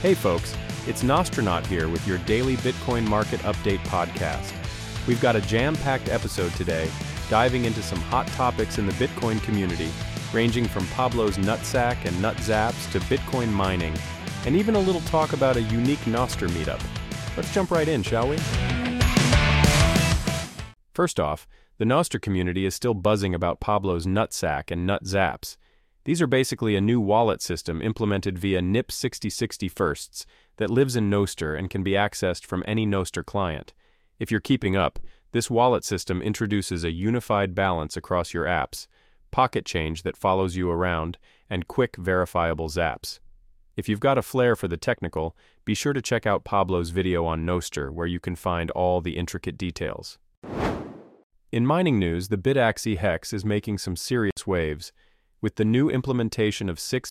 Hey folks, it's Nostronaut here with your daily Bitcoin market update podcast. We've got a jam-packed episode today, diving into some hot topics in the Bitcoin community, ranging from Pablo's nutsack and nut zaps to Bitcoin mining, and even a little talk about a unique Nostr meetup. Let's jump right in, shall we? First off, the Nostr community is still buzzing about Pablo's nutsack and nut zaps. These are basically a new wallet system implemented via NIP 6060 firsts that lives in Nostr and can be accessed from any Nostr client. If you're keeping up, this wallet system introduces a unified balance across your apps, pocket change that follows you around, and quick verifiable zaps. If you've got a flair for the technical, be sure to check out Pablo's video on Nostr, where you can find all the intricate details. In mining news, the Bitaxi Hex is making some serious waves. With the new implementation of 6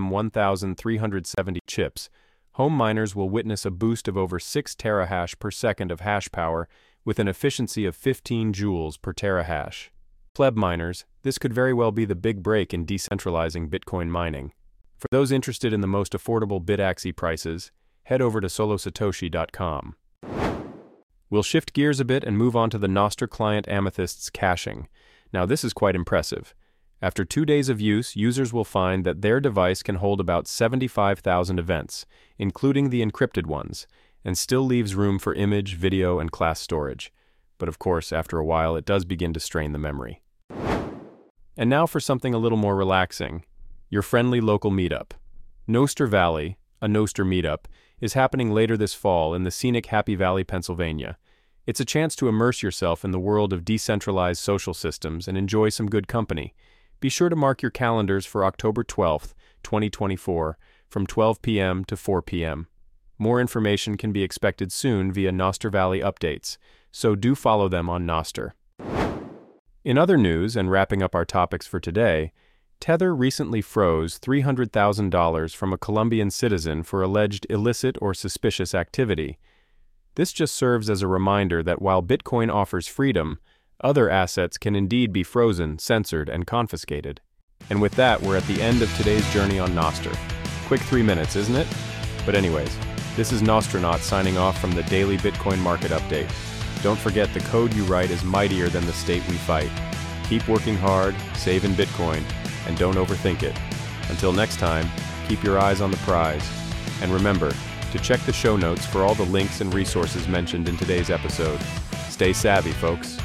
BM1370 chips, home miners will witness a boost of over 6 terahash per second of hash power with an efficiency of 15 joules per terahash. Pleb miners, this could very well be the big break in decentralizing Bitcoin mining. For those interested in the most affordable Bitaxi prices, head over to solosatoshi.com. We'll shift gears a bit and move on to the Nostr client Amethyst's caching. Now this is quite impressive. After 2 days of use, users will find that their device can hold about 75,000 events, including the encrypted ones, and still leaves room for image, video, and class storage. But of course, after a while, it does begin to strain the memory. And now for something a little more relaxing, your friendly local meetup. Nostr Valley, a Nostr meetup, is happening later this fall in the scenic Happy Valley, Pennsylvania. It's a chance to immerse yourself in the world of decentralized social systems and enjoy some good company. Be sure to mark your calendars for October 12th, 2024, from 12 p.m. to 4 p.m. More information can be expected soon via Nostr Valley updates, so do follow them on Nostr. In other news, and wrapping up our topics for today, Tether recently froze $300,000 from a Colombian citizen for alleged illicit or suspicious activity. This just serves as a reminder that while Bitcoin offers freedom, other assets can indeed be frozen, censored, and confiscated. And with that, we're at the end of today's journey on Nostr. Quick 3 minutes, isn't it? But anyways, this is Nostronaut signing off from the Daily Bitcoin Market Update. Don't forget, the code you write is mightier than the state we fight. Keep working hard, save in Bitcoin, and don't overthink it. Until next time, keep your eyes on the prize. And remember to check the show notes for all the links and resources mentioned in today's episode. Stay savvy, folks.